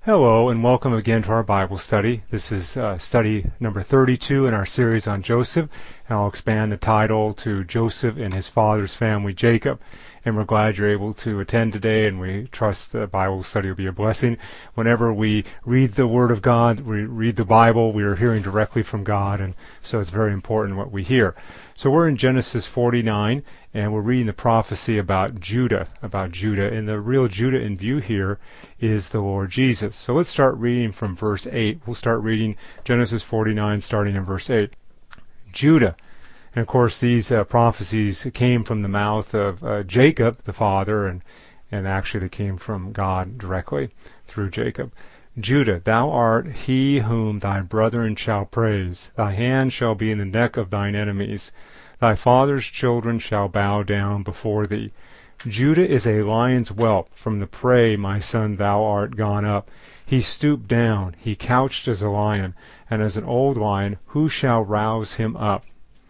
Hello and welcome again to our Bible study. This is study number 32 in our series on Joseph, and I'll expand the title to Joseph and his father's family, Jacob. And we're glad you're able to attend today, and we trust the Bible study will be a blessing. Whenever we read the Word of God, we read the Bible, we are hearing directly from God, and so it's very important what we hear. So we're in Genesis 49, and we're reading the prophecy about Judah, and the real Judah in view here is the Lord Jesus. So let's start reading from verse 8. We'll start reading Genesis 49, starting in verse 8. Judah. And of course, these prophecies came from the mouth of Jacob, the father, and actually they came from God directly through Jacob. Judah, thou art he whom thy brethren shall praise. Thy hand shall be in the neck of thine enemies. Thy father's children shall bow down before thee. Judah is a lion's whelp. From the prey, my son, thou art gone up. He stooped down. He couched as a lion, and as an old lion, who shall rouse him up?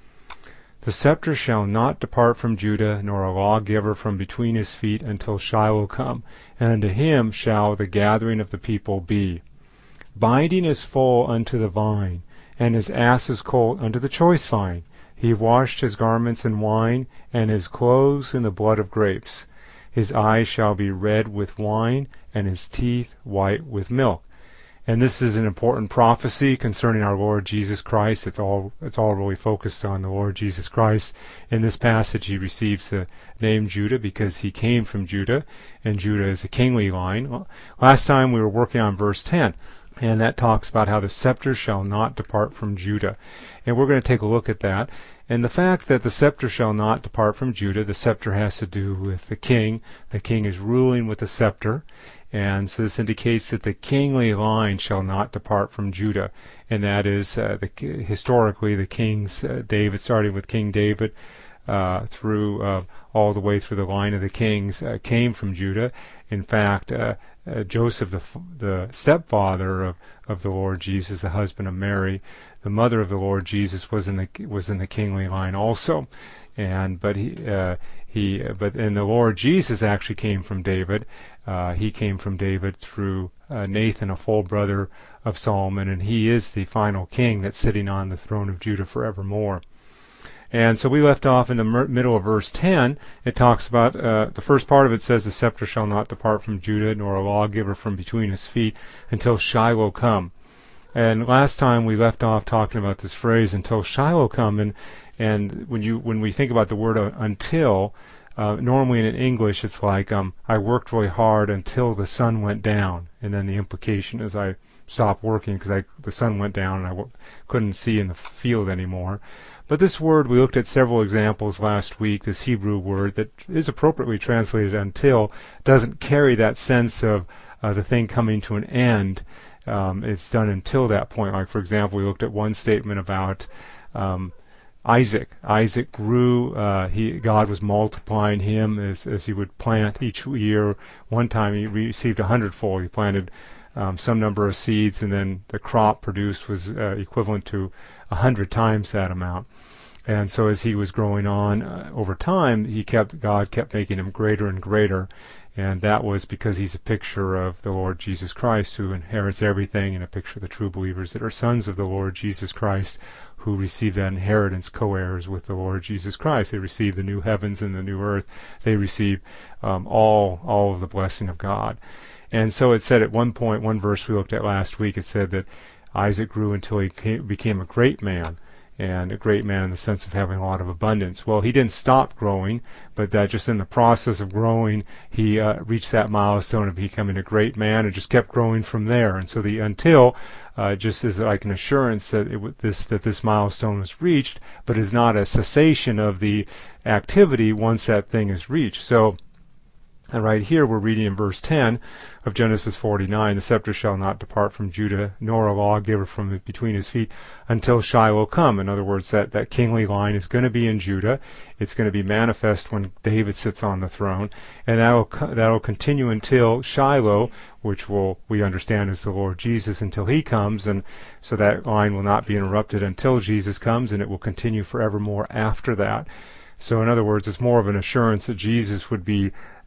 The scepter shall not depart from Judah, nor a lawgiver from between his feet, until Shiloh come, and unto him shall the gathering of the people be. Binding his foal unto the vine, and his ass's colt unto the choice vine. He washed his garments in wine, and his clothes in the blood of grapes. His eyes shall be red with wine, and his teeth white with milk. And this is an important prophecy concerning our Lord Jesus Christ. It's all really focused on the Lord Jesus Christ. In this passage, he receives the name Judah because he came from Judah, and Judah is a kingly line. Last time we were working on verse 10, and that talks about how the scepter shall not depart from Judah. And we're going to take a look at that. And the fact that the scepter shall not depart from Judah, the scepter has to do with the king. The king is ruling with the scepter. And so this indicates that the kingly line shall not depart from Judah. And that is historically the kings, David, starting with King David, through all the way through the line of the kings, came from Judah. In fact, Joseph, the stepfather of the Lord Jesus, the husband of Mary, the mother of the Lord Jesus, was in the kingly line also. But the Lord Jesus actually came from David. He came from David through Nathan, a full brother of Solomon, and he is the final king that's sitting on the throne of Judah forevermore. And so we left off in the middle of verse 10. It talks about, the first part of it says, the scepter shall not depart from Judah, nor a lawgiver from between his feet, until Shiloh come. And last time we left off talking about this phrase, until Shiloh come, and when we think about the word until, normally in English it's like, I worked really hard until the sun went down, and then the implication is I stopped working because the sun went down and I couldn't see in the field anymore. But this word, we looked at several examples last week. This Hebrew word that is appropriately translated until doesn't carry that sense of the thing coming to an end. It's done until that point. Like, for example, we looked at one statement about Isaac. Isaac grew. God was multiplying him as he would plant each year. One time he received 100-fold. He planted some number of seeds, and then the crop produced was equivalent to 100 times that amount. And so as he was growing on over time, God kept making him greater and greater. And that was because he's a picture of the Lord Jesus Christ, who inherits everything, and a picture of the true believers that are sons of the Lord Jesus Christ, who receive that inheritance, co-heirs with the Lord Jesus Christ. They receive the new heavens and the new earth. They receive all of the blessing of God. And so it said at one point, one verse we looked at last week, it said that Isaac grew until he became a great man. And a great man in the sense of having a lot of abundance. Well, he didn't stop growing, but that just in the process of growing, he reached that milestone of becoming a great man and just kept growing from there. And so the until just is like an assurance that this milestone was reached, but is not a cessation of the activity once that thing is reached. So, and right here we're reading in verse 10 of Genesis 49, the scepter shall not depart from Judah, nor a lawgiver from between his feet, until Shiloh come. In other words, that kingly line is going to be in Judah. It's going to be manifest when David sits on the throne, and that'll continue until Shiloh, which we understand is the Lord Jesus, until he comes, and so that line will not be interrupted until Jesus comes, and it will continue forevermore after that. So in other words, it's more of an assurance that Jesus would be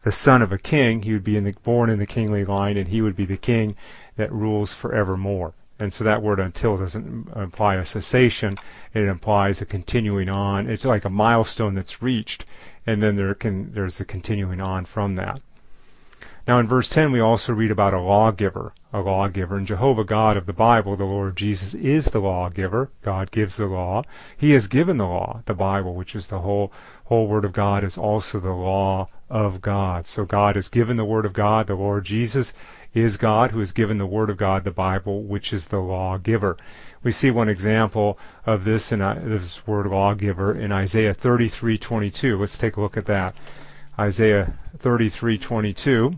the son of a king. He would be born in the kingly line, and he would be the king that rules forevermore. And so that word until doesn't imply a cessation. It implies a continuing on. It's like a milestone that's reached, and then there's a continuing on from that. Now in verse 10 we also read about a lawgiver. And Jehovah God of the Bible, the Lord Jesus, is the lawgiver. God gives the law. He has given the law. The Bible, which is the whole Word of God, is also the law of God. So God has given the Word of God. The Lord Jesus is God who has given the Word of God, the Bible, which is the lawgiver. We see one example of this this word lawgiver in Isaiah 33:22. Let's take a look at that. Isaiah 33:22.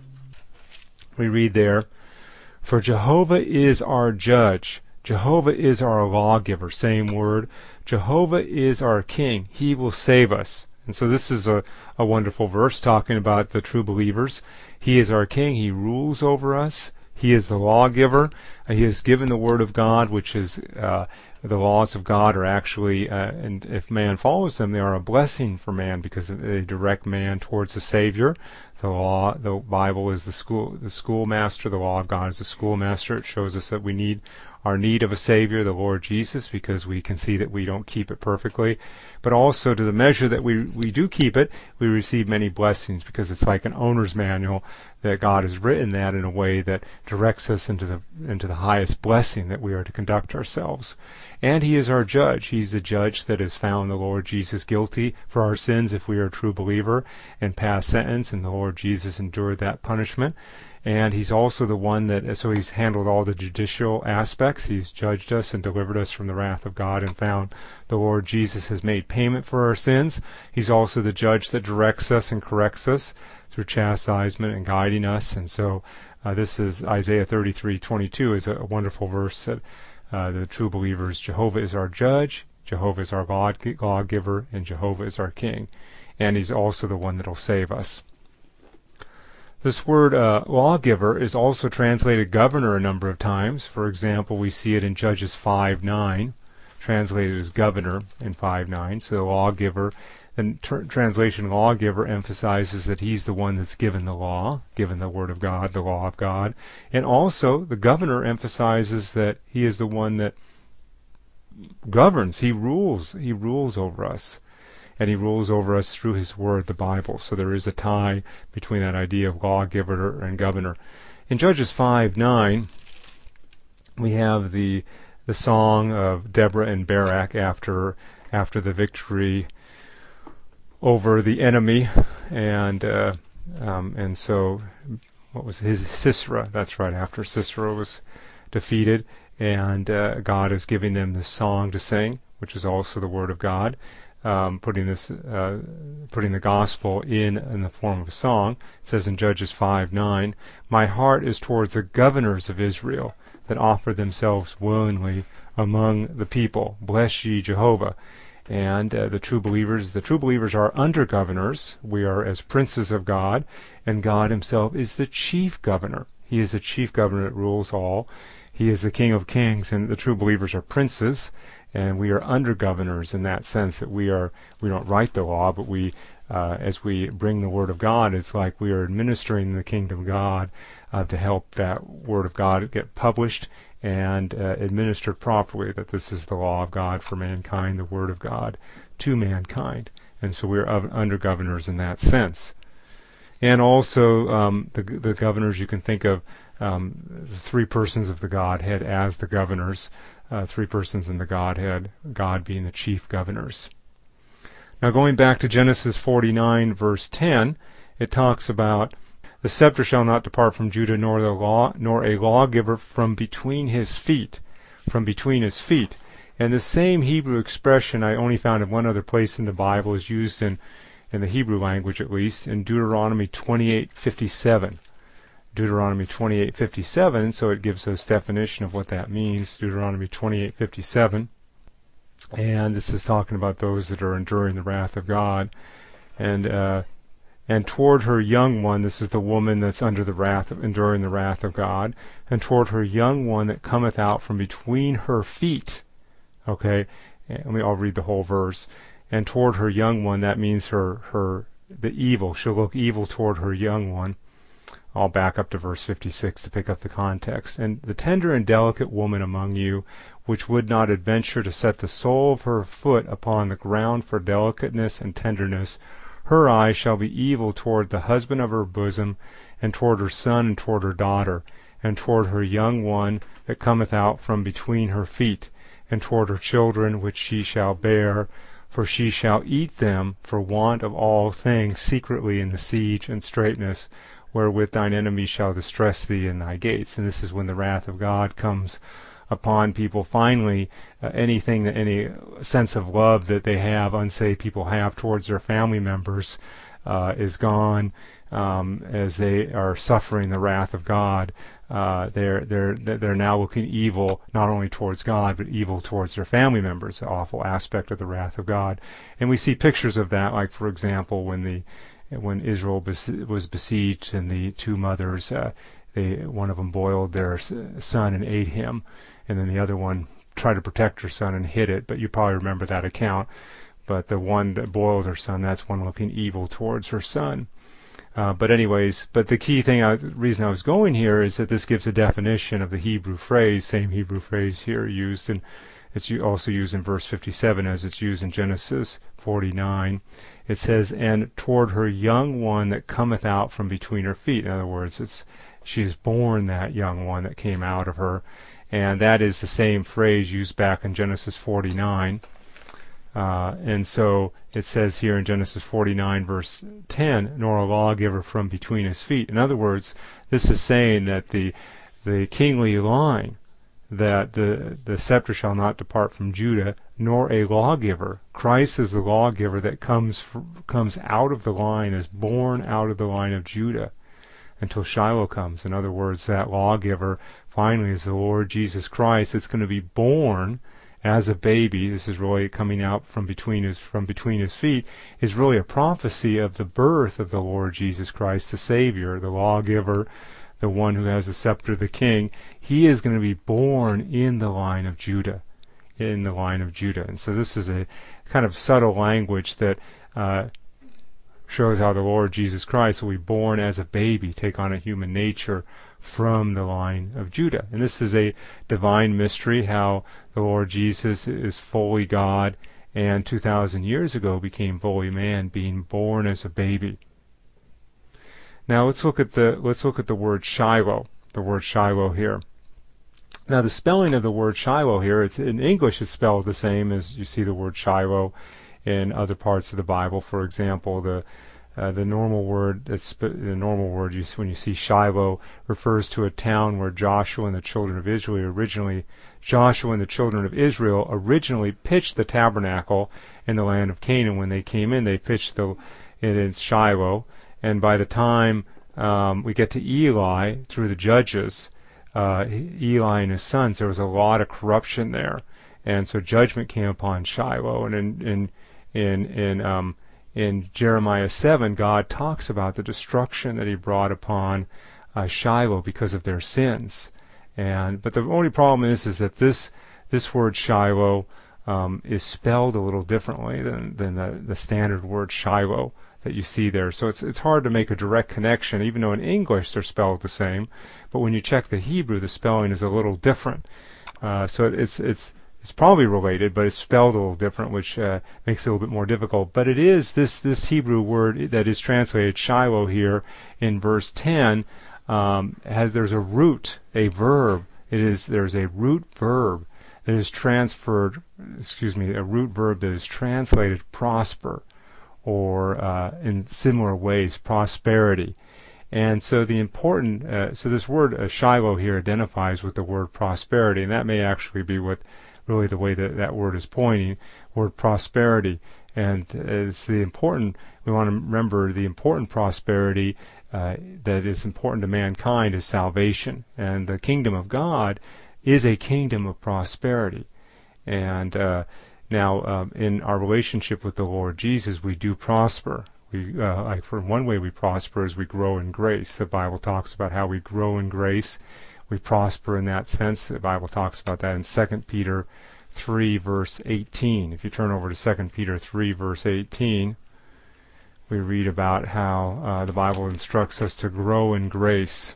We read there, "For Jehovah is our judge. Jehovah is our lawgiver." Same word. Jehovah is our king. He will save us. And so this is a wonderful verse talking about the true believers. He is our king. He rules over us. He is the lawgiver. He has given the word of God, which is the laws of God are actually, and if man follows them, they are a blessing for man because they direct man towards the Savior. The Bible is the schoolmaster. The law of God is the schoolmaster. It shows us that we need our need of a Savior, the Lord Jesus, because we can see that we don't keep it perfectly. But also to the measure that we do keep it, we receive many blessings because it's like an owner's manual that God has written that in a way that directs us into the highest blessing that we are to conduct ourselves. And He is our judge. He's the judge that has found the Lord Jesus guilty for our sins if we are a true believer and pass sentence, and the Lord Jesus endured that punishment. And He's also the one so He's handled all the judicial aspects. He's judged us and delivered us from the wrath of God and found the Lord Jesus has made payment for our sins. He's also the judge that directs us and corrects us through chastisement and guiding us. And so this is Isaiah 33:22 is a wonderful verse that the true believers, Jehovah is our judge, Jehovah is our lawgiver, and Jehovah is our king. And He's also the one that will save us. This word lawgiver is also translated governor a number of times. For example, we see it in Judges 5:9, translated as governor in 5:9. So the lawgiver, the translation lawgiver emphasizes that he's the one that's given the law, given the word of God, the law of God. And also the governor emphasizes that he is the one that governs. He rules over us. And He rules over us through His Word, the Bible. So there is a tie between that idea of lawgiver and governor. In Judges 5:9, we have the song of Deborah and Barak after the victory over the enemy, and so what was Sisera? That's right, after Sisera was defeated, and God is giving them this song to sing, which is also the Word of God. Putting the gospel in the form of a song. It says in Judges 5:9, "My heart is towards the governors of Israel that offer themselves willingly among the people. Bless ye Jehovah." And the true believers are under governors. We are as princes of God, and God Himself is the chief governor. He is the chief governor that rules all. He is the King of kings, and the true believers are princes. And we are under governors in that sense that we don't write the law, but as we bring the Word of God, it's like we are administering the kingdom of God to help that Word of God get published and administered properly, that this is the law of God for mankind, the Word of God to mankind. And so we are under governors in that sense. And also the governors, you can think of the three persons of the Godhead as the governors. Three persons in the Godhead, God being the chief governors. Now going back to Genesis 49 verse 10, it talks about the scepter shall not depart from Judah, nor a lawgiver from between his feet. And the same Hebrew expression I only found in one other place in the Bible is used in the Hebrew language at least, in Deuteronomy 28:57. Deuteronomy 28:57, so it gives us definition of what that means. Deuteronomy 28:57, and this is talking about those that are enduring the wrath of God, and toward her young one, this is the woman that's enduring the wrath of God, and toward her young one that cometh out from between her feet. Okay, I'll read the whole verse. And toward her young one, that means her the evil. She'll look evil toward her young one. I'll back up to verse 56 to pick up the context. And the tender and delicate woman among you, which would not adventure to set the sole of her foot upon the ground for delicateness and tenderness, her eye shall be evil toward the husband of her bosom, and toward her son, and toward her daughter, and toward her young one that cometh out from between her feet, and toward her children which she shall bear, for she shall eat them for want of all things secretly in the siege and straitness, wherewith thine enemies shall distress thee in thy gates. And this is when the wrath of God comes upon people. Finally, any sense of love that they have, unsaved people have towards their family members, is gone as they are suffering the wrath of God. They're now looking evil not only towards God but evil towards their family members, the awful aspect of the wrath of God. And we see pictures of that, like for example when Israel was besieged and the two mothers, one of them boiled their son and ate him, and then the other one tried to protect her son and hid it. But you probably remember that account. But the one that boiled her son, that's one looking evil towards her son. But the key reason I was going here is that this gives a definition of the Hebrew phrase, same Hebrew phrase here used, and it's also used in verse 57 as it's used in Genesis 49. It says, and toward her young one that cometh out from between her feet. In other words, she has born that young one that came out of her. And that is the same phrase used back in Genesis 49. And so it says here in Genesis 49 verse 10, nor a lawgiver from between his feet. In other words, this is saying that the kingly line, that the scepter shall not depart from Judah, nor a lawgiver. Christ is the lawgiver that comes out of the line, is born out of the line of Judah until Shiloh comes. In other words, that lawgiver finally is the Lord Jesus Christ. It's going to be born as a baby. This is really coming out from between his feet, is really a prophecy of the birth of the Lord Jesus Christ, the Savior, the lawgiver, the one who has the scepter of the king. He is going to be born in the line of Judah. And so this is a kind of subtle language that shows how the Lord Jesus Christ will be born as a baby, take on a human nature from the line of Judah. And this is a divine mystery, how the Lord Jesus is fully God and 2,000 years ago became fully man, being born as a baby. Now let's look at the word Shiloh. The word Shiloh here. Now the spelling of the word Shiloh here, in English it's spelled the same as you see the word Shiloh in other parts of the Bible. For example, the normal word when you see Shiloh refers to a town where Joshua and the children of Israel originally pitched the tabernacle in the land of Canaan. When they came in, they pitched it in Shiloh. And by the time we get to Eli through the Judges, Eli and his sons, there was a lot of corruption there, and so judgment came upon Shiloh. And in Jeremiah 7, God talks about the destruction that He brought upon Shiloh because of their sins. But the only problem is that this word Shiloh is spelled a little differently than the standard word Shiloh that you see there. So it's hard to make a direct connection, even though in English they're spelled the same. But when you check the Hebrew, the spelling is a little different. So it's probably related, but it's spelled a little different, which makes it a little bit more difficult. But it is this Hebrew word that is translated Shiloh here in verse 10. There's a root, a verb. There's a root verb that is transferred. A root verb that is translated prosper, or in similar ways, prosperity. And so this word Shiloh here identifies with the word prosperity, and that may actually be what really the way that word is pointing, word prosperity. And we want to remember the important prosperity that is important to mankind is salvation. And the kingdom of God is a kingdom of prosperity. And now, in our relationship with the Lord Jesus, we do prosper. For one way we prosper is we grow in grace. The Bible talks about how we grow in grace. We prosper in that sense. The Bible talks about that in 2 Peter 3, verse 18. If you turn over to 2 Peter 3, verse 18, we read about how the Bible instructs us to grow in grace.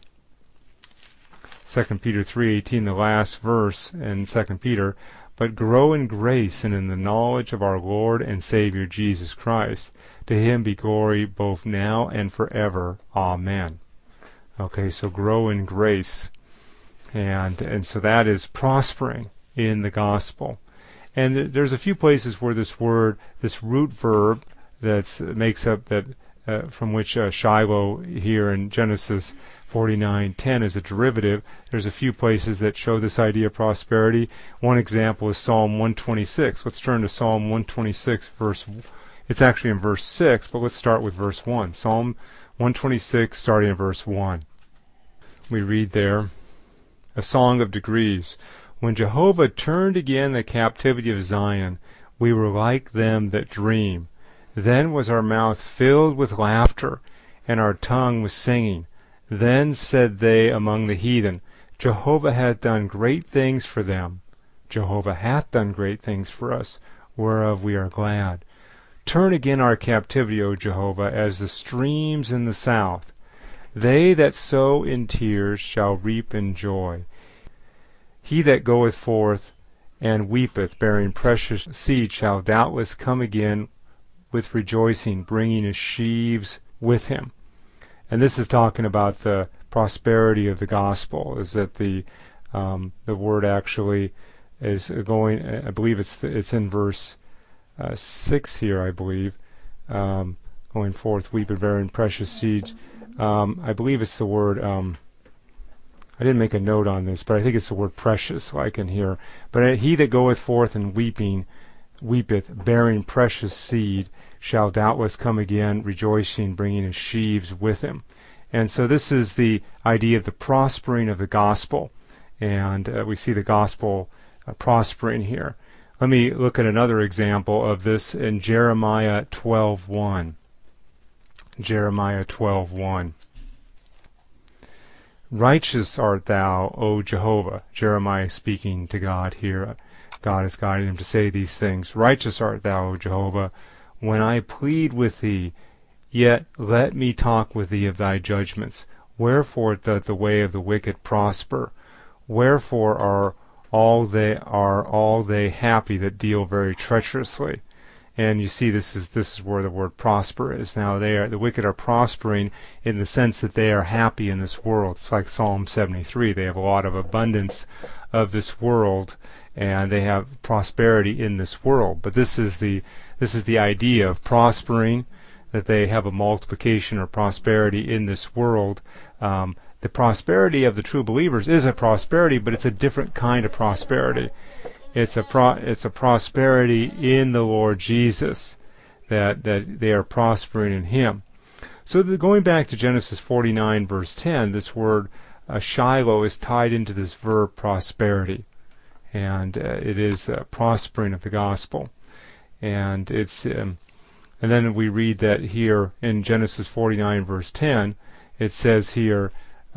2 Peter 3:18, the last verse in 2 Peter, but grow in grace and in the knowledge of our Lord and Savior Jesus Christ. To him be glory both now and forever. Amen. Okay, so grow in grace. And so that is prospering in the gospel. And there's a few places where this word, this root verb that makes up that from which Shiloh here in Genesis 49:10 is a derivative. There's a few places that show this idea of prosperity. One example is Psalm 126. Let's turn to Psalm 126, it's actually in verse 6, but let's start with verse 1. Psalm 126, starting in verse 1. We read there, a song of degrees. When Jehovah turned again the captivity of Zion, we were like them that dream. Then was our mouth filled with laughter, and our tongue with singing. Then said they among the heathen, Jehovah hath done great things for them. Jehovah hath done great things for us, whereof we are glad. Turn again our captivity, O Jehovah, as the streams in the south. They that sow in tears shall reap in joy. He that goeth forth and weepeth, bearing precious seed, shall doubtless come again with rejoicing, bringing his sheaves with him. And this is talking about the prosperity of the gospel, is that the word actually is going, I believe it's in verse 6 here, I believe, going forth, weeping, bearing precious seeds. I believe it's the word, I didn't make a note on this, but I think it's the word precious, like in here. But he that goeth forth and weepeth, bearing precious seed, shall doubtless come again, rejoicing, bringing his sheaves with him. And so this is the idea of the prospering of the gospel. And we see the gospel prospering here. Let me look at another example of this in Jeremiah 12:1. Jeremiah 12:1. Righteous art thou, O Jehovah. Jeremiah speaking to God here. God is guiding him to say these things. Righteous art thou, O Jehovah, when I plead with thee, yet let me talk with thee of thy judgments. Wherefore doth the way of the wicked prosper? Wherefore are all they happy that deal very treacherously? And you see, this is where the word prosper is. Now the wicked are prospering in the sense that they are happy in this world. It's like Psalm 73. They have a lot of abundance of this world, and they have prosperity in this world. But this is the idea of prospering, that they have a multiplication or prosperity in this world. The prosperity of the true believers is a prosperity, but it's a different kind of prosperity. It's a prosperity in the Lord Jesus, that they are prospering in Him. So going back to Genesis 49 verse 10, this word Shiloh is tied into this verb prosperity, and it is prospering of the gospel. And it's and then we read that here in Genesis 49 verse 10, it says here,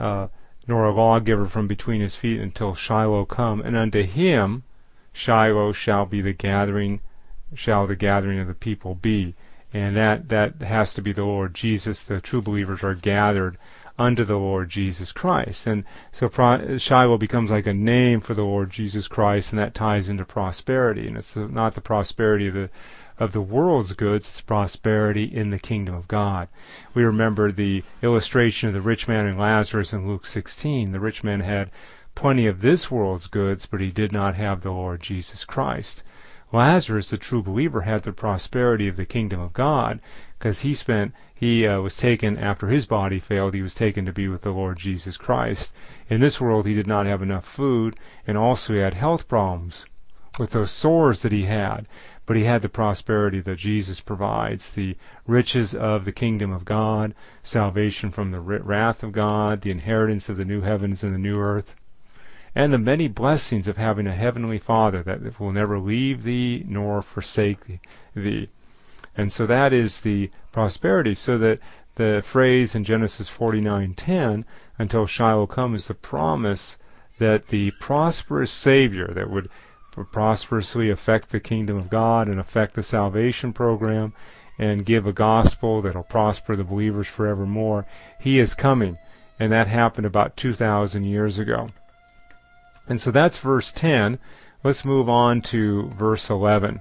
nor a lawgiver from between his feet until Shiloh come, and unto him Shiloh shall the gathering of the people be. And that has to be the Lord Jesus. The true believers are gathered unto the Lord Jesus Christ. And so Shiloh becomes like a name for the Lord Jesus Christ, and that ties into prosperity. And it's not the prosperity of the world's goods, it's prosperity in the kingdom of God. We remember the illustration of the rich man and Lazarus in Luke 16. The rich man had plenty of this world's goods, but he did not have the Lord Jesus Christ. Lazarus, the true believer, had the prosperity of the kingdom of God, because he was taken after his body failed. He was taken to be with the Lord Jesus Christ. In this world, he did not have enough food, and also he had health problems with those sores that he had. But he had the prosperity that Jesus provides, the riches of the kingdom of God, salvation from the wrath of God, the inheritance of the new heavens and the new earth, and the many blessings of having a heavenly Father that will never leave thee nor forsake thee. And so that is the prosperity. So that the phrase in Genesis 49:10, until Shiloh come, is the promise that the prosperous Savior that would prosperously affect the kingdom of God and affect the salvation program and give a gospel that'll prosper the believers forevermore. He is coming, and that happened about 2,000 years ago. And so that's verse 10. Let's move on to verse 11.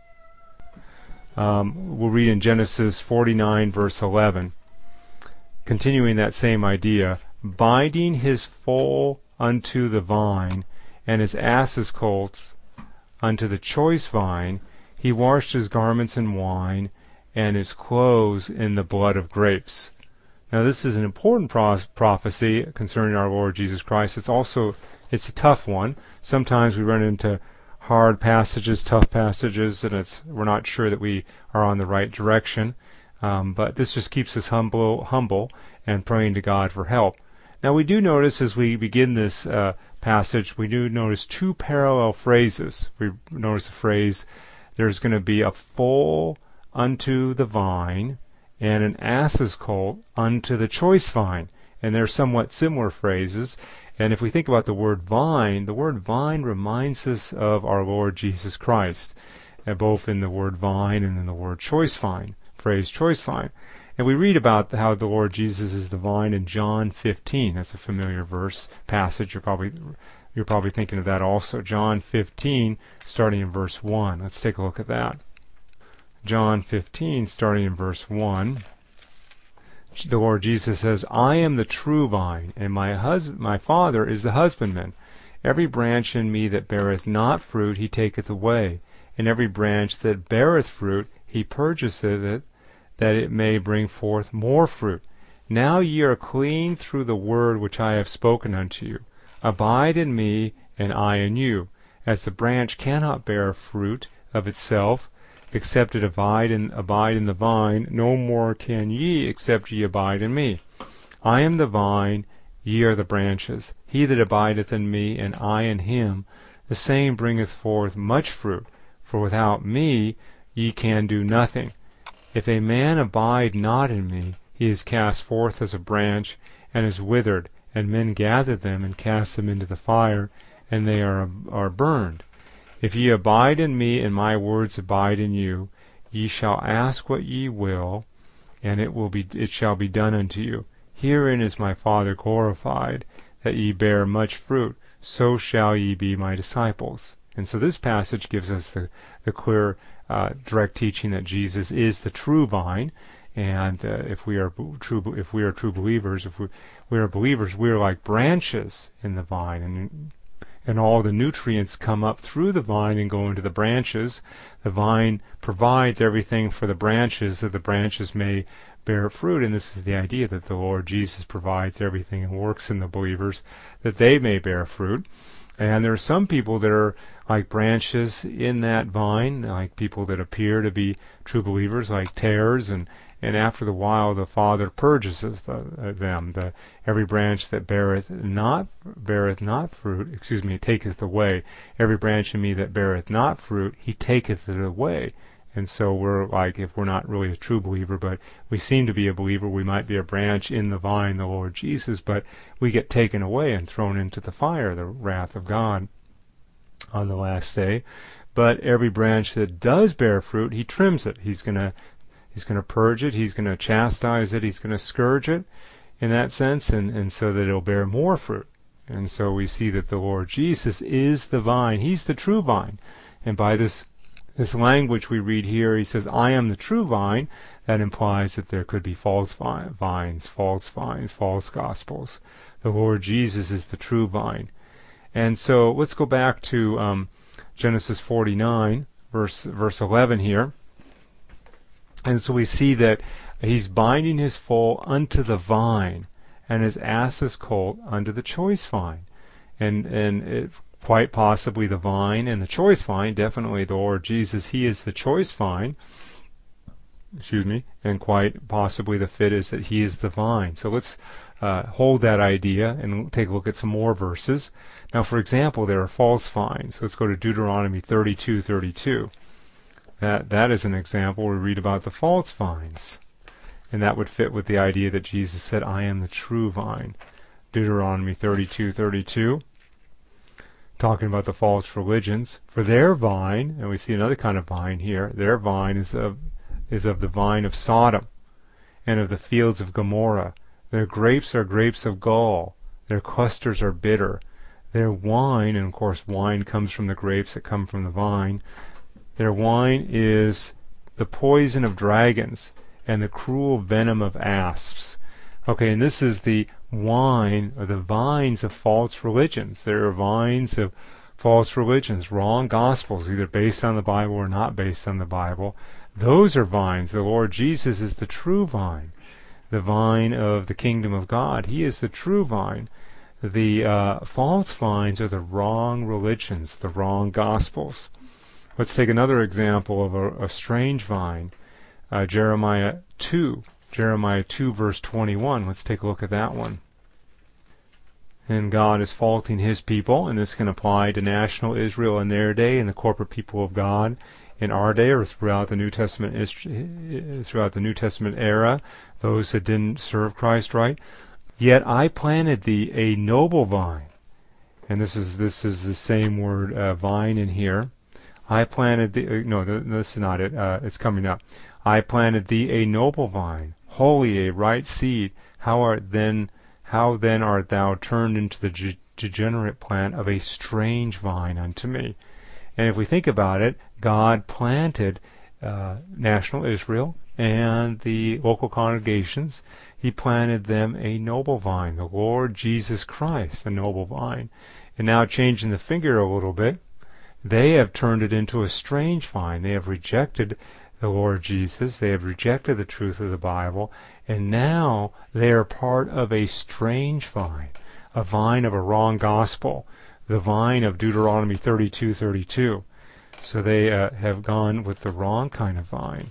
We'll read in Genesis 49, verse 11. Continuing that same idea, binding his foal unto the vine, and his ass's colts unto the choice vine, he washed his garments in wine, and his clothes in the blood of grapes. Now this is an important prophecy concerning our Lord Jesus Christ. It's a tough one. Sometimes we run into hard passages, tough passages, and we're not sure that we are on the right direction. But this just keeps us humble and praying to God for help. Now we do notice as we begin this passage, we do notice two parallel phrases. We notice the phrase, there's going to be a foal unto the vine and an ass's colt unto the choice vine. And they're somewhat similar phrases. And if we think about the word vine reminds us of our Lord Jesus Christ, both in the word vine and in the word choice vine, phrase choice vine. And we read about how the Lord Jesus is the vine in John 15. That's a familiar verse passage. You're probably thinking of that also. John 15, starting in verse 1. Let's take a look at that. John 15, starting in verse 1. The Lord Jesus says, I am the true vine, and my Father is the husbandman. Every branch in me that beareth not fruit, he taketh away. And every branch that beareth fruit, he purgeth it, that it may bring forth more fruit. Now ye are clean through the word which I have spoken unto you. Abide in me, and I in you. As the branch cannot bear fruit of itself, except it abide in the vine, no more can ye, except ye abide in me. I am the vine, ye are the branches. He that abideth in me, and I in him, the same bringeth forth much fruit. For without me ye can do nothing. If a man abide not in me, he is cast forth as a branch, and is withered, and men gather them, and cast them into the fire, and they are burned. If ye abide in me, and my words abide in you, ye shall ask what ye will, and it shall be done unto you. Herein is my Father glorified, that ye bear much fruit, so shall ye be my disciples. And so this passage gives us the clear, direct teaching that Jesus is the true vine, and if we are true believers, if we are believers, we are like branches in the vine, and all the nutrients come up through the vine and go into the branches. The vine provides everything for the branches, that the branches may bear fruit, and this is the idea that the Lord Jesus provides everything and works in the believers that they may bear fruit. And there are some people that are like branches in that vine, like people that appear to be true believers, like tares, and after the while the Father purges them. Every branch that beareth not fruit, taketh away. Every branch in me that beareth not fruit, he taketh it away. And so we're like, if we're not really a true believer, but we seem to be a believer, we might be a branch in the vine, the Lord Jesus, but we get taken away and thrown into the fire, the wrath of God on the last day. But every branch that does bear fruit, he trims it. He's going to purge it, he's going to chastise it, he's going to scourge it in that sense, and so that it'll bear more fruit. And so we see that the Lord Jesus is the vine. He's the true vine. And by this language we read here, he says, I am the true vine. That implies that there could be false vines, false gospels. The Lord Jesus is the true vine. And so let's go back to Genesis 49, verse 11 here. And so we see that he's binding his foal unto the vine, and his ass's colt unto the choice vine. And quite possibly the vine and the choice vine, definitely the Lord Jesus, he is the choice vine. And quite possibly the fit is that he is the vine. So let's hold that idea and take a look at some more verses. Now, for example, there are false vines. Let's go to Deuteronomy 32:32. That is an example where we read about the false vines. And that would fit with the idea that Jesus said, I am the true vine. Deuteronomy 32:32. Talking about the false religions. For their vine, and we see another kind of vine here, their vine is is of the vine of Sodom, and of the fields of Gomorrah. Their grapes are grapes of gall, their clusters are bitter. Their wine, and of course wine comes from the grapes that come from the vine, their wine is the poison of dragons and the cruel venom of asps. Okay, and this is the wine, or the vines of false religions. There are vines of false religions, wrong gospels, either based on the Bible or not based on the Bible. Those are vines. The Lord Jesus is the true vine, the vine of the kingdom of God. He is the true vine. The false vines are the wrong religions, the wrong gospels. Let's take another example of a strange vine, Jeremiah 2 verse 21. Let's take a look at that one. And God is faulting his people, and this can apply to national Israel in their day and the corporate people of God in our day, or throughout the New Testament era, those that didn't serve Christ right. Yet I planted thee a noble vine, and this is the same word vine in here. I planted thee. No, this is not it. It's coming up. I planted thee a noble vine, holy, a right seed. How then art thou turned into the degenerate plant of a strange vine unto me? And if we think about it, God planted national Israel and the local congregations. He planted them a noble vine, the Lord Jesus Christ, a noble vine. And now, changing the figure a little bit, they have turned it into a strange vine. They have rejected the Lord Jesus. They have rejected the truth of the Bible. And now they are part of a strange vine, a vine of a wrong gospel, the vine of Deuteronomy 32:32. So they have gone with the wrong kind of vine.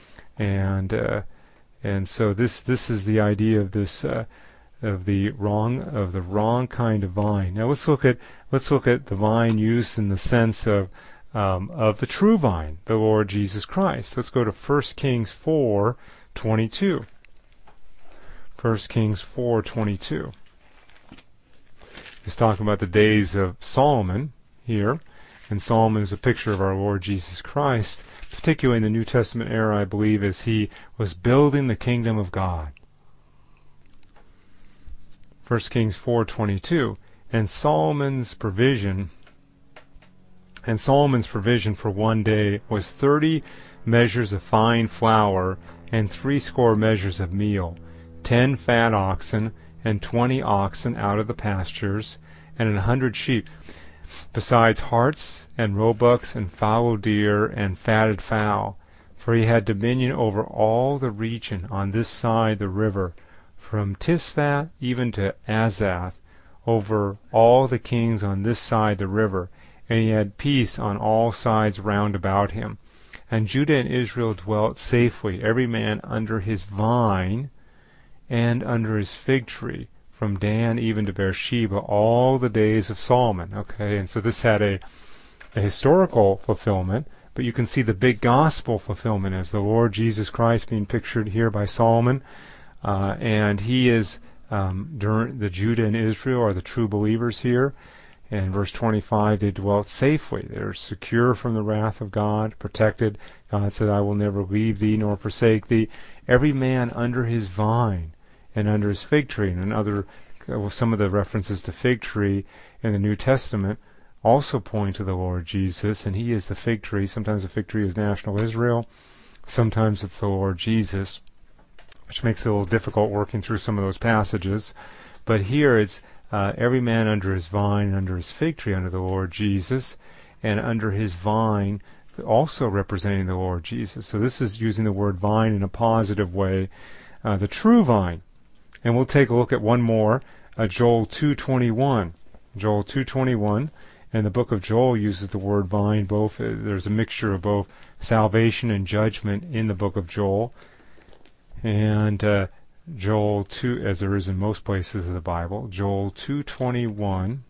And so this is the idea of this of the wrong kind of vine. Now let's look at the vine used in the sense of the true vine, the Lord Jesus Christ. Let's go to 1 Kings 4:22. 1 Kings 4:22. He's talking about the days of Solomon here, and Solomon is a picture of our Lord Jesus Christ, particularly in the New Testament era, I believe, as he was building the kingdom of God. 1 Kings 4:22, and Solomon's provision for one day was 30 measures of fine flour and 80 measures of meal, 10 fat oxen and 20 oxen out of the pastures, and 100 sheep, besides harts and roebucks and fallow deer and fatted fowl. For he had dominion over all the region on this side the river, from Tisphah even to Azath, over all the kings on this side the river, and he had peace on all sides round about him. And Judah and Israel dwelt safely, every man under his vine and under his fig tree, from Dan even to Beersheba, all the days of Solomon. Okay, and so this had a historical fulfillment, but you can see the big gospel fulfillment as the Lord Jesus Christ being pictured here by Solomon. And he is, during the Judah and Israel are the true believers here. In verse 25, they dwelt safely. They're secure from the wrath of God, protected. God said, I will never leave thee nor forsake thee. Every man under his vine and under his fig tree. And some of the references to fig tree in the New Testament also point to the Lord Jesus, and he is the fig tree. Sometimes the fig tree is national Israel. Sometimes it's the Lord Jesus, which makes it a little difficult working through some of those passages. But here it's every man under his vine and under his fig tree, under the Lord Jesus, and under his vine also representing the Lord Jesus. So this is using the word vine in a positive way, the true vine. And we'll take a look at one more, Joel 2:21. Joel 2:21, and the book of Joel uses the word vine. Both there's a mixture of both salvation and judgment in the book of Joel. And Joel 2, as there is in most places of the Bible, Joel 2:21.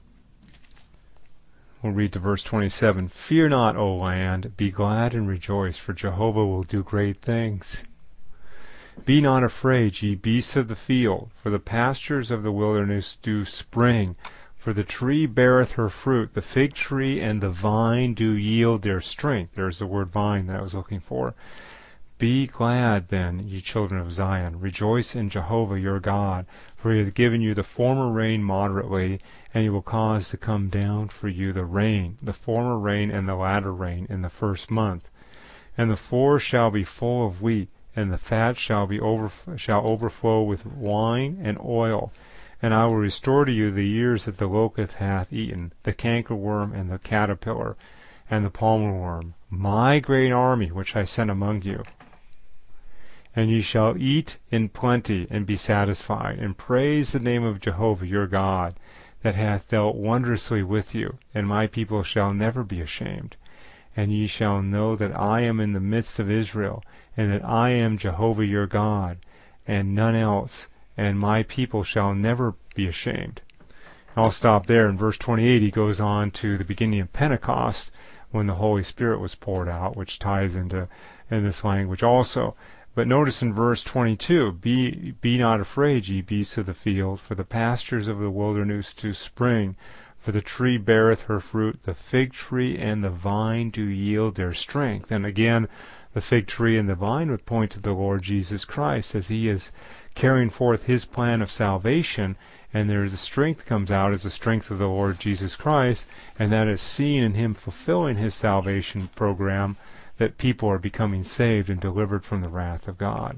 We'll read to verse 27. Fear not, O land, be glad and rejoice, for Jehovah will do great things. Be not afraid, ye beasts of the field, for the pastures of the wilderness do spring. For the tree beareth her fruit, the fig tree and the vine do yield their strength. There's the word vine that I was looking for. Be glad then, ye children of Zion, rejoice in Jehovah your God, for he hath given you the former rain moderately, and he will cause to come down for you the rain, the former rain and the latter rain in the first month. And the floor shall be full of wheat, and the fat shall overflow with wine and oil. And I will restore to you the years that the locust hath eaten, the cankerworm and the caterpillar, and the palmer worm, my great army which I sent among you. And ye shall eat in plenty, and be satisfied, and praise the name of Jehovah your God, that hath dealt wondrously with you, and my people shall never be ashamed. And ye shall know that I am in the midst of Israel, and that I am Jehovah your God, and none else, and my people shall never be ashamed. I'll stop there. In verse 28 he goes on to the beginning of Pentecost, when the Holy Spirit was poured out, which ties into in this language also. But notice in verse 22, Be not afraid, ye beasts of the field, for the pastures of the wilderness do spring. For the tree beareth her fruit, the fig tree and the vine do yield their strength. And again, the fig tree and the vine would point to the Lord Jesus Christ, as he is carrying forth his plan of salvation, and the strength comes out as the strength of the Lord Jesus Christ, and that is seen in him fulfilling his salvation program, that people are becoming saved and delivered from the wrath of God.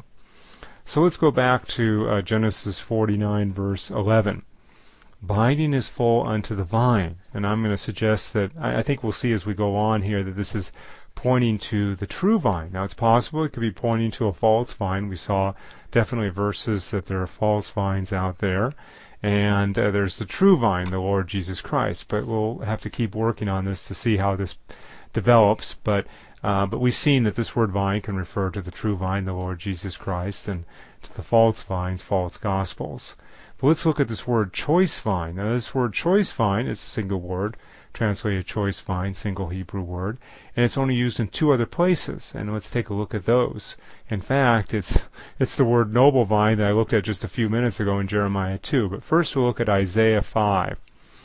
So let's go back to Genesis 49, verse 11. Binding is full unto the vine. And I'm going to suggest that, I think we'll see as we go on here, that this is pointing to the true vine. Now it's possible it could be pointing to a false vine. We saw definitely verses that there are false vines out there. And there's the true vine, the Lord Jesus Christ. But we'll have to keep working on this to see how this develops. But we've seen that this word vine can refer to the true vine, the Lord Jesus Christ, and to the false vines, false gospels. But let's look at this word choice vine. Now this word choice vine is a single word, translated choice vine, single Hebrew word, and it's only used in two other places. And let's take a look at those. In fact, it's the word noble vine that I looked at just a few minutes ago in Jeremiah 2. But first we'll look at Isaiah 5.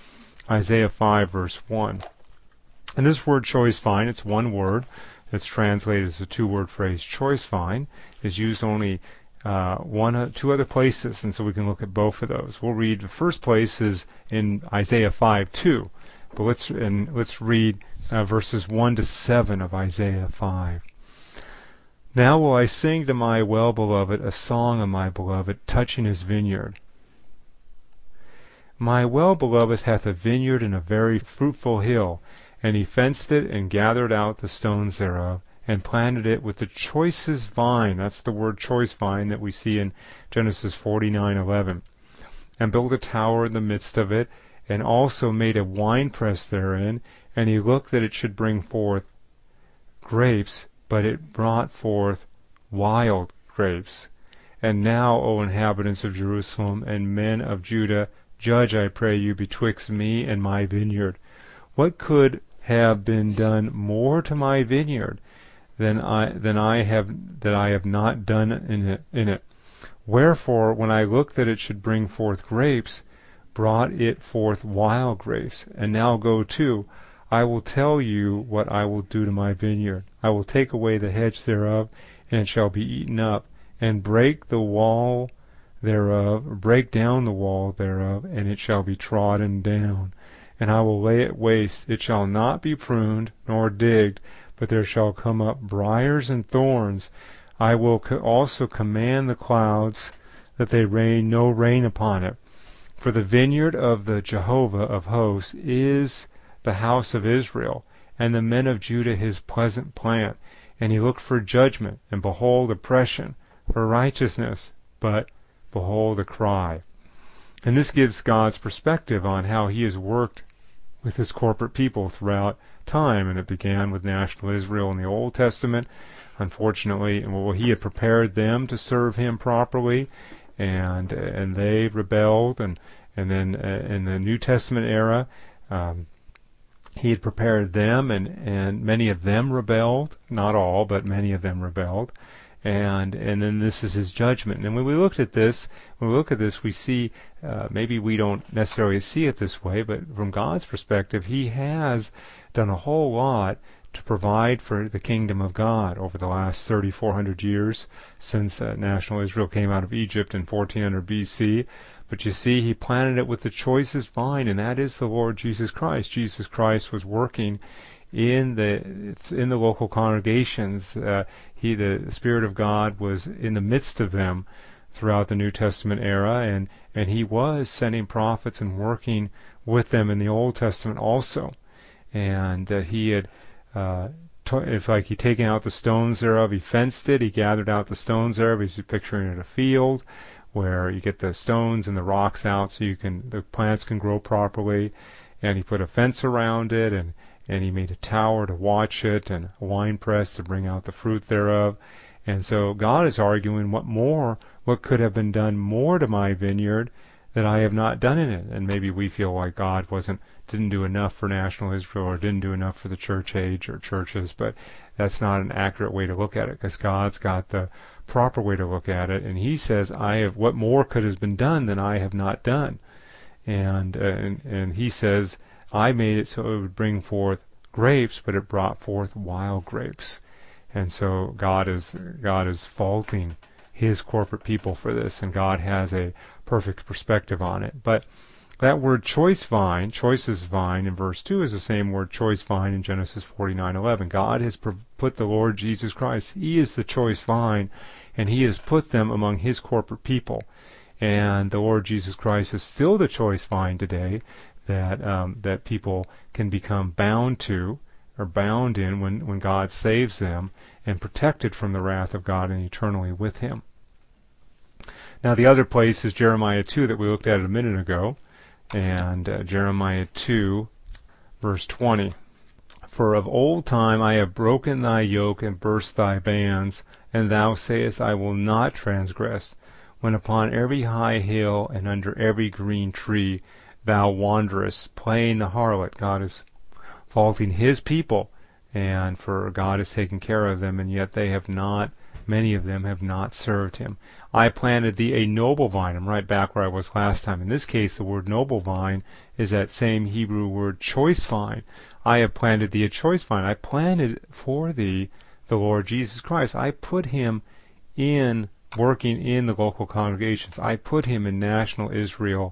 Isaiah 5, verse 1. And this word choice vine, it's one word. It's translated as a two-word phrase. Choice vine is used only two other places, and so we can look at both of those. We'll read the first place is in Isaiah 5:2, but let's read verses 1 to 7 of Isaiah 5. Now will I sing to my well-beloved a song of my beloved touching his vineyard. My well-beloved hath a vineyard in a very fruitful hill, and he fenced it and gathered out the stones thereof, and planted it with the choicest vine. That's the word choice vine that we see in Genesis 49:11. And built a tower in the midst of it, and also made a winepress therein, and he looked that it should bring forth grapes, but it brought forth wild grapes. And now, O inhabitants of Jerusalem and men of Judah, judge, I pray you, betwixt me and my vineyard. What could have been done more to my vineyard than I have not done in it? Wherefore, when I looked that it should bring forth grapes, brought it forth wild grapes. And now go to, I will tell you what I will do to my vineyard. I will take away the hedge thereof, and it shall be eaten up, and break down the wall thereof, and it shall be trodden down. And I will lay it waste. It shall not be pruned nor digged, but there shall come up briars and thorns. I will also command the clouds that they rain no rain upon it. For the vineyard of the Jehovah of hosts is the house of Israel, and the men of Judah his pleasant plant. And he looked for judgment, and behold oppression, for righteousness, but behold a cry. And this gives God's perspective on how he has worked with his corporate people throughout time. And it began with national Israel in the Old Testament, unfortunately, and he had prepared them to serve him properly, and they rebelled, and then in the New Testament era, he had prepared them, and many of them rebelled, not all, but many of them rebelled, and then this is his judgment. And when we look at this, we see, maybe we don't necessarily see it this way, but from God's perspective, he has done a whole lot to provide for the kingdom of God over the last 3,400 years since national Israel came out of Egypt in 1400 BC. But you see, he planted it with the choicest vine, and that is the Lord Jesus Christ. Jesus Christ was working in the local congregations. The Spirit of God was in the midst of them throughout the New Testament era, and he was sending prophets and working with them in the Old Testament also. And he had, it's like he taken out the stones thereof, he fenced it, he gathered out the stones thereof. He's picturing it a field where you get the stones and the rocks out so the plants can grow properly. And he put a fence around it, and he made a tower to watch it, and a wine press to bring out the fruit thereof. And so God is arguing, what could have been done more to my vineyard that I have not done in it? And maybe we feel like God didn't do enough for national Israel, or didn't do enough for the church age or churches, but that's not an accurate way to look at it, because God's got the proper way to look at it, and he says, what more could have been done than I have not done? And he says, I made it so it would bring forth grapes, but it brought forth wild grapes. And so God is faulting his corporate people for this, and God has a perfect perspective on it. But that word choicest vine in verse 2 is the same word choice vine in Genesis 49:11. God has put the Lord Jesus Christ, he is the choice vine, and he has put them among his corporate people. And the Lord Jesus Christ is still the choice vine today that people can become bound to, or bound in, when God saves them, and protected from the wrath of God and eternally with him. Now the other place is Jeremiah 2 that we looked at a minute ago. And Jeremiah 2, verse 20. For of old time I have broken thy yoke and burst thy bands, and thou sayest, I will not transgress, when upon every high hill and under every green tree thou wanderest, playing the harlot. God is faulting his people, and for God has taken care of them, and yet many of them have not served him. I planted thee a noble vine. I'm right back where I was last time. In this case, the word noble vine is that same Hebrew word choice vine. I have planted thee a choice vine. I planted for thee the Lord Jesus Christ. I put him working in the local congregations. I put him in national Israel.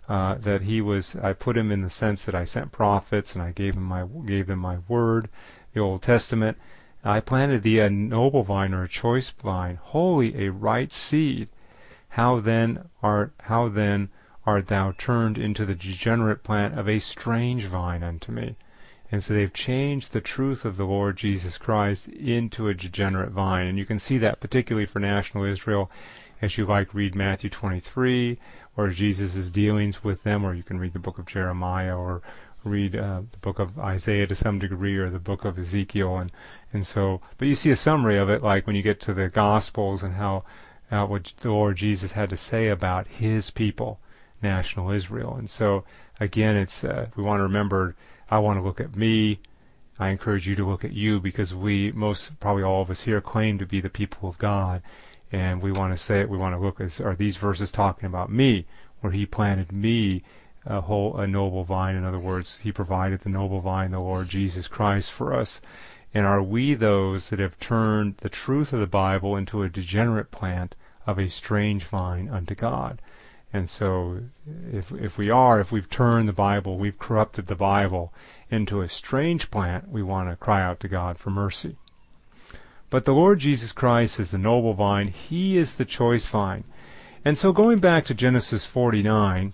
I put him in the sense that I sent prophets, and I gave them my word, the Old Testament. I planted thee a noble vine, or a choice vine, holy, a right seed. How then art thou turned into the degenerate plant of a strange vine unto me? And so they've changed the truth of the Lord Jesus Christ into a degenerate vine. And you can see that particularly for national Israel as you read Matthew 23, or Jesus' dealings with them, or you can read the book of Jeremiah, or read the book of Isaiah to some degree, or the book of Ezekiel, but you see a summary of it, like when you get to the Gospels, and what the Lord Jesus had to say about his people, national Israel. And so again, it's we want to remember, I want to look at me. I encourage you to look at you, because probably all of us here claim to be the people of God, and we want to look are these verses talking about me, where he planted me a noble vine? In other words, he provided the noble vine, the Lord Jesus Christ, for us. And are we those that have turned the truth of the Bible into a degenerate plant of a strange vine unto God? And so if we've turned the Bible, we've corrupted the Bible into a strange plant, we want to cry out to God for mercy. But the Lord Jesus Christ is the noble vine. He is the choice vine. And so going back to Genesis 49,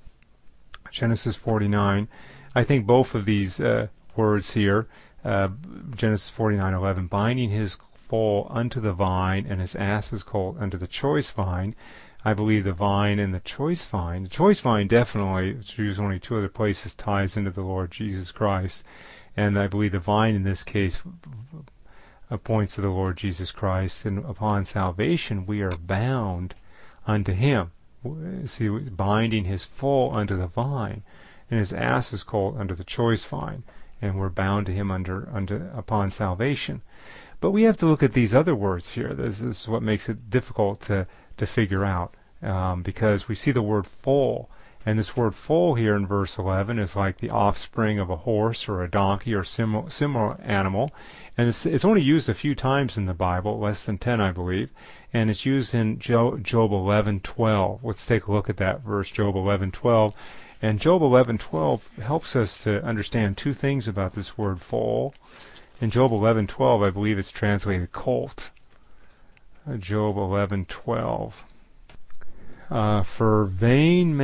I think both of these words here, Genesis 49:11, binding his foal unto the vine, and his ass's colt unto the choice vine. I believe the vine and the choice vine definitely, to use only two other places, ties into the Lord Jesus Christ. And I believe the vine in this case points to the Lord Jesus Christ. And upon salvation, we are bound unto him. See, binding his foal unto the vine, and his ass's colt unto the choice vine, and we're bound to him upon salvation. But we have to look at these other words here. This is what makes it difficult to figure out, because we see the word foal, And this word foal here in verse 11 is like the offspring of a horse or a donkey or similar animal. And it's only used a few times in the Bible, less than 10, I believe. And it's used in Job 11:12. Let's take a look at that verse, Job 11:12. And Job 11:12 helps us to understand two things about this word foal. In Job 11:12, I believe it's translated colt. Job 11:12. For vain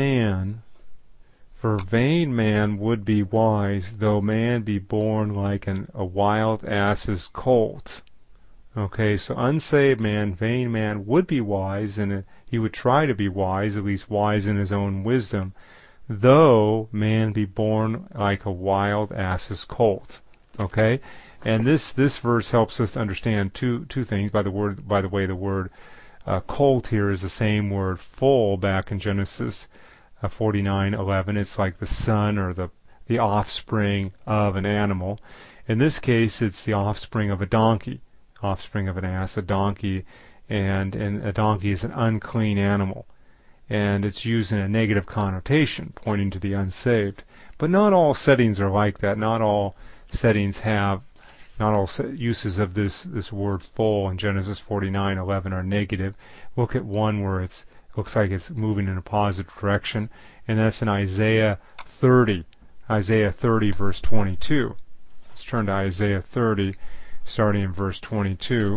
man would be wise, though man be born like a wild ass's colt. Okay, so unsaved man, vain man, would be wise, and he would try to be wise, at least wise in his own wisdom, though man be born like a wild ass's colt. Okay, and this verse helps us to understand two things. By the way, the word colt here is the same word foal back in Genesis 49:11. It's like the son or the offspring of an animal. In this case, it's the offspring of a donkey, offspring of an ass, a donkey, and a donkey is an unclean animal. And it's used in a negative connotation, pointing to the unsaved. But not all settings are like that. Not all settings have, not all uses of this word foal in Genesis 49:11 are negative. Look at one where it looks like it's moving in a positive direction, and that's in Isaiah 30. Isaiah 30, verse 22. Let's turn to Isaiah 30, starting in verse 22.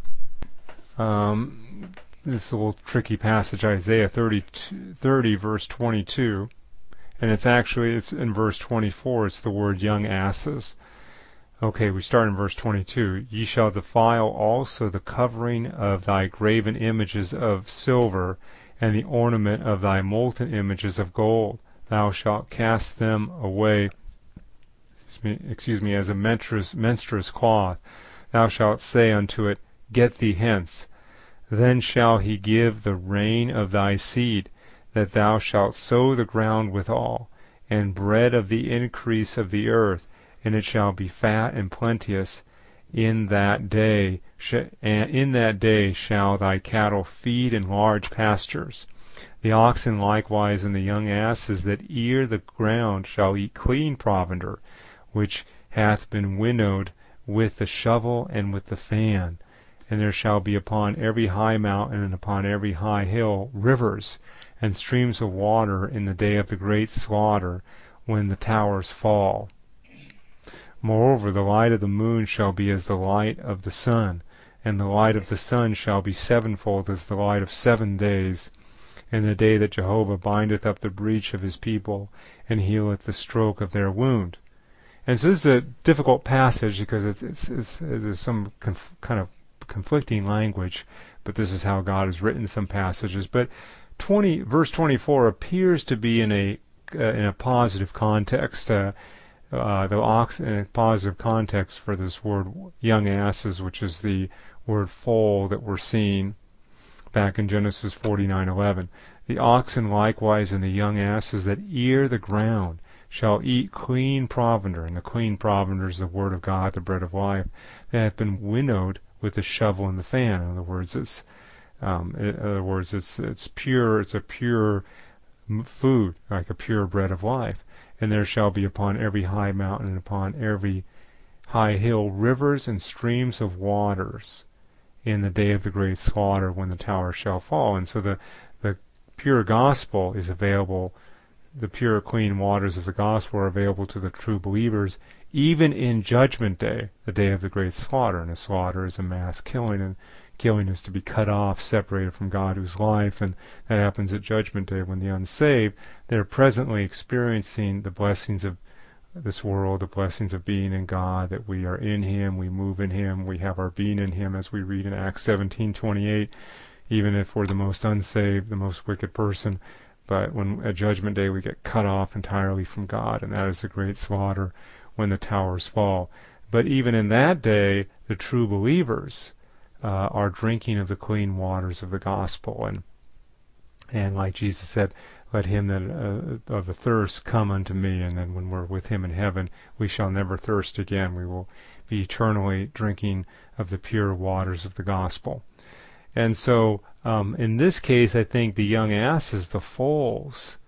This is a little tricky passage, Isaiah 30, verse 22. And it's in verse 24, it's the word young asses. Okay, we start in verse 22. Ye shall defile also the covering of thy graven images of silver, and the ornament of thy molten images of gold. Thou shalt cast them away, as a menstruous cloth. Thou shalt say unto it, Get thee hence. Then shall he give the rain of thy seed, that thou shalt sow the ground withal, and bread of the increase of the earth, and it shall be fat and plenteous. In that day shall thy cattle feed in large pastures. The oxen likewise and the young asses that ear the ground shall eat clean provender, which hath been winnowed with the shovel and with the fan. And there shall be upon every high mountain and upon every high hill rivers and streams of water in the day of the great slaughter, when the towers fall. Moreover, the light of the moon shall be as the light of the sun, and the light of the sun shall be sevenfold as the light of 7 days, in the day that Jehovah bindeth up the breach of his people, and healeth the stroke of their wound. And so this is a difficult passage because there's some kind of conflicting language, but this is how God has written some passages. But verse 24 appears to be in a positive context. The ox in a positive context for this word young asses, which is the word foal that we're seeing back in Genesis 49:11. The oxen likewise and the young asses that ear the ground shall eat clean provender, and the clean provender is the word of God, the bread of life, that hath been winnowed with the shovel and the fan. In other words, it's pure. It's a pure food, like a pure bread of life. And there shall be upon every high mountain and upon every high hill rivers and streams of waters in the day of the great slaughter, when the tower shall fall. And so the pure gospel is available. The pure, clean waters of the gospel are available to the true believers, even in Judgment Day, the day of the great slaughter. And a slaughter is a mass killing, and killing is to be cut off, separated from God whose life, and that happens at Judgment Day when the unsaved, they're presently experiencing the blessings of this world, the blessings of being in God, that we are in Him, we move in Him, we have our being in Him, as we read in Acts 17:28, even if we're the most unsaved, the most wicked person. But when at Judgment Day we get cut off entirely from God, and that is the great slaughter when the towers fall. But even in that day, the true believers are drinking of the clean waters of the gospel, and like Jesus said, let him that of a thirst come unto me, and then when we're with him in heaven, we shall never thirst again. We will be eternally drinking of the pure waters of the gospel. And so in this case, I think the young asses, the foals,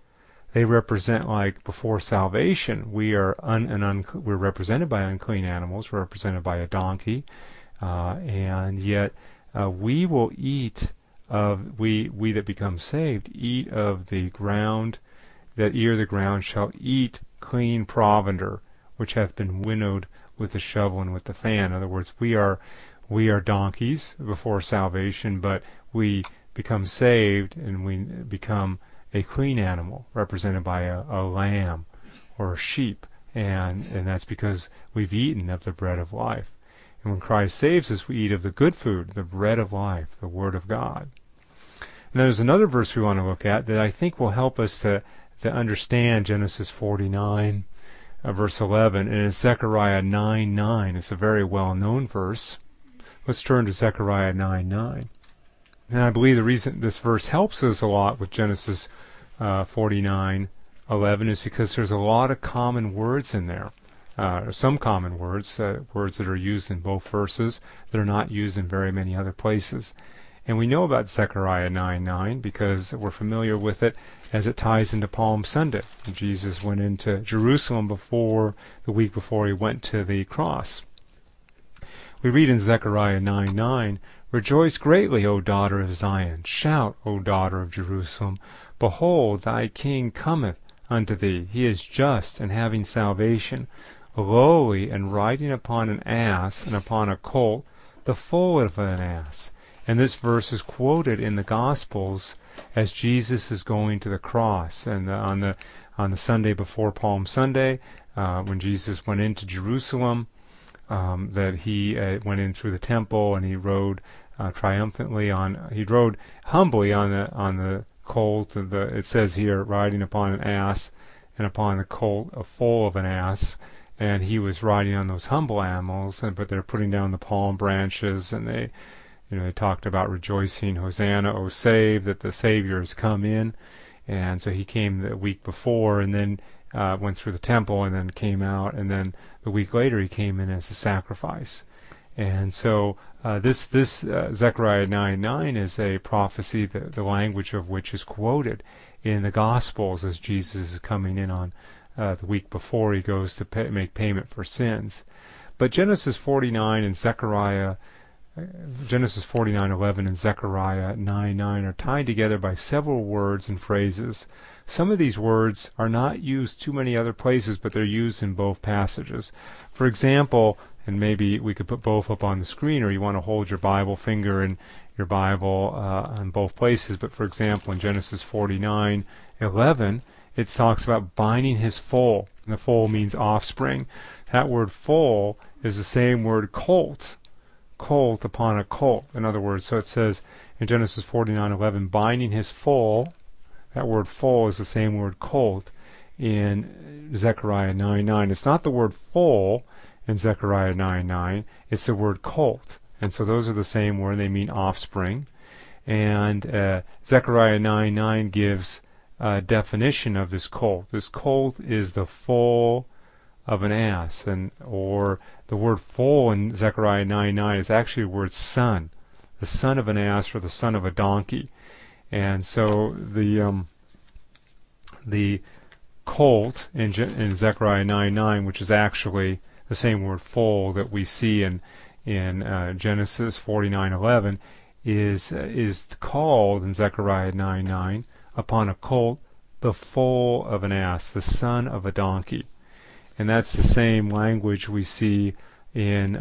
they represent, like before salvation, we're represented by unclean animals. We're represented by a donkey, and yet we will eat of we that become saved eat of the ground, that ear the ground shall eat clean provender, which hath been winnowed with the shovel and with the fan. In other words, we are donkeys before salvation, but we become saved and we become a clean animal represented by a lamb or a sheep, and that's because we've eaten of the bread of life. And when Christ saves us, we eat of the good food, the bread of life, the Word of God. Now there's another verse we want to look at that I think will help us to understand Genesis 49, verse 11, and it's Zechariah 9:9. It's a very well-known verse. Let's turn to Zechariah 9:9. And I believe the reason this verse helps us a lot with Genesis 49:11 is because there's a lot of common words in there. Some common words, words that are used in both verses that are not used in very many other places. And we know about Zechariah 9:9 because we're familiar with it as it ties into Palm Sunday. Jesus went into Jerusalem the week before he went to the cross. We read in Zechariah 9:9, "Rejoice greatly, O daughter of Zion. Shout, O daughter of Jerusalem. Behold, thy king cometh unto thee. He is just and having salvation, lowly and riding upon an ass and upon a colt, the foal of an ass." And this verse is quoted in the Gospels as Jesus is going to the cross. And on the Sunday before Palm Sunday, when Jesus went into Jerusalem, that he went in through the temple and he rode triumphantly he rode humbly on the colt. It says here, riding upon an ass, and upon the colt, a foal of an ass. And he was riding on those humble animals, but they're putting down the palm branches, and they talked about rejoicing, Hosanna, O save, that the Savior has come in. And so he came the week before, and then went through the temple, and then came out, and then the week later he came in as a sacrifice. And so this Zechariah 9:9 is a prophecy, the language of which is quoted in the Gospels as Jesus is coming in on the week before he goes to make payment for sins. But Genesis 49 and Genesis 49:11 and Zechariah 9:9 are tied together by several words and phrases. Some of these words are not used too many other places, but they're used in both passages. For example, and maybe we could put both up on the screen, or you want to hold your Bible finger in your Bible in both places. But for example, in Genesis 49:11, it talks about binding his foal. And the foal means offspring. That word foal is the same word colt upon a colt. In other words, so it says in Genesis 49:11, binding his foal. That word foal is the same word colt in Zechariah 9:9. It's not the word foal in Zechariah 9:9. It's the word colt. And so those are the same word. They mean offspring. And Zechariah 9:9 gives a definition of this colt. This colt is the foal of an ass, or the word foal in Zechariah 9:9 is actually the word son, the son of an ass or the son of a donkey. And so the colt in Zechariah 9:9, which is actually the same word foal that we see in Genesis 49:11, is called in Zechariah 9:9 upon a colt the foal of an ass, the son of a donkey. And that's the same language we see in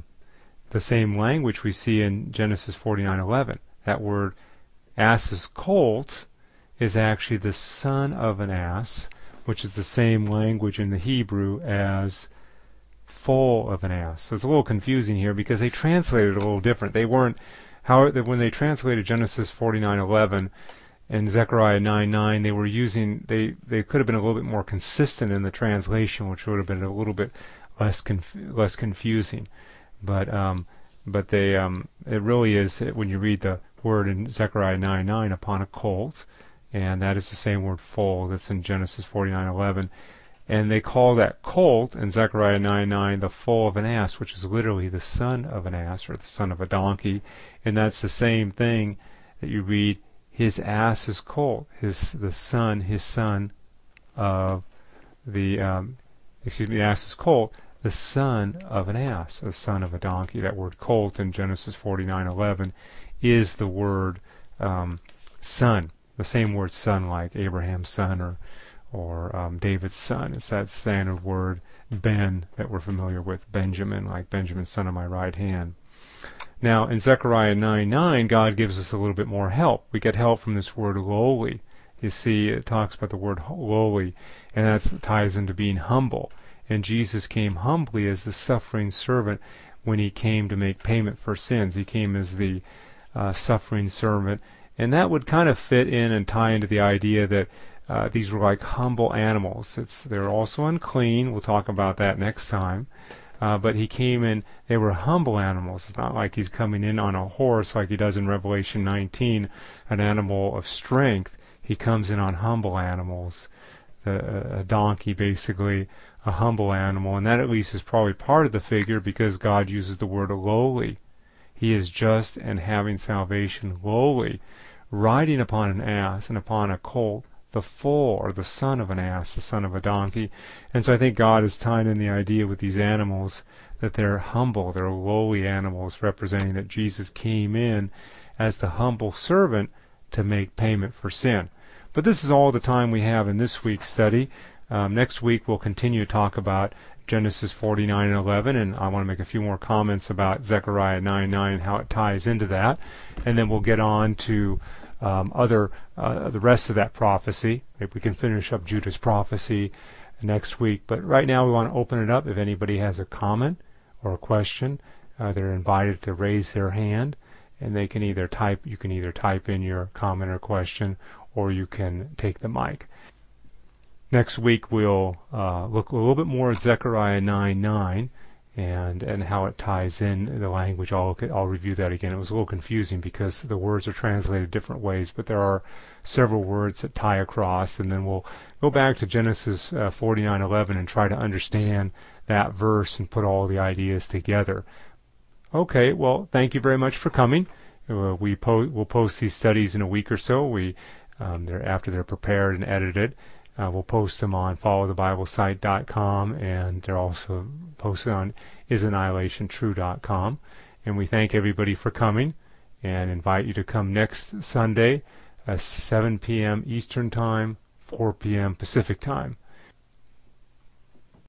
Genesis 49:11. That word ass's colt is actually the son of an ass, which is the same language in the Hebrew as foal of an ass. So it's a little confusing here because they translated it a little different. They weren't, when they translated Genesis 49:11 and Zechariah 9:9, they were using, they could have been a little bit more consistent in the translation, which would have been a little bit less confusing. But they it really is, when you read the word in Zechariah 9:9 upon a colt, and that is the same word foal that's in Genesis 49:11. And they call that colt in Zechariah 9:9 the foal of an ass, which is literally the son of an ass or the son of a donkey. And that's the same thing that you read, his ass is colt, his son of the ass's colt, the son of an ass, the son of a donkey. That word colt in Genesis 49:11 is the word son, the same word son like Abraham's son or David's son. It's that standard word Ben that we're familiar with, Benjamin, like Benjamin, son of my right hand. Now, in Zechariah 9:9, God gives us a little bit more help. We get help from this word lowly. You see, it talks about the word lowly, and that ties into being humble. And Jesus came humbly as the suffering servant when he came to make payment for sins. He came as the suffering servant. And that would kind of fit in and tie into the idea that these were like humble animals. They're also unclean. We'll talk about that next time. But he came in, they were humble animals. It's not like he's coming in on a horse like he does in Revelation 19, an animal of strength. He comes in on humble animals. A donkey, basically, a humble animal. And that at least is probably part of the figure because God uses the word lowly. He is just and having salvation lowly, riding upon an ass and upon a colt, the foal or the son of an ass, the son of a donkey. And so I think God is tying in the idea with these animals that they're humble, they're lowly animals, representing that Jesus came in as the humble servant to make payment for sin. But this is all the time we have in this week's study. Next week we'll continue to talk about Genesis 49:11, and I want to make a few more comments about Zechariah 9:9 and how it ties into that. And then we'll get on to the rest of that prophecy. Maybe we can finish up Judah's prophecy next week. But right now we want to open it up. If anybody has a comment or a question, they're invited to raise their hand, and they can either type. You can either type in your comment or question, or you can take the mic. Next week we'll look a little bit more at Zechariah 9:9 and how it ties in the language. I'll review that again. It was a little confusing because the words are translated different ways, but there are several words that tie across, and then we'll go back to Genesis 49:11 and try to understand that verse and put all the ideas together. Okay, well, thank you very much for coming. We'll post these studies in a week or so. After they're prepared and edited. We'll post them on followthebiblesite.com, and they're also posted on isannihilationtrue.com. And we thank everybody for coming and invite you to come next Sunday at 7 p.m. Eastern Time, 4 p.m. Pacific Time.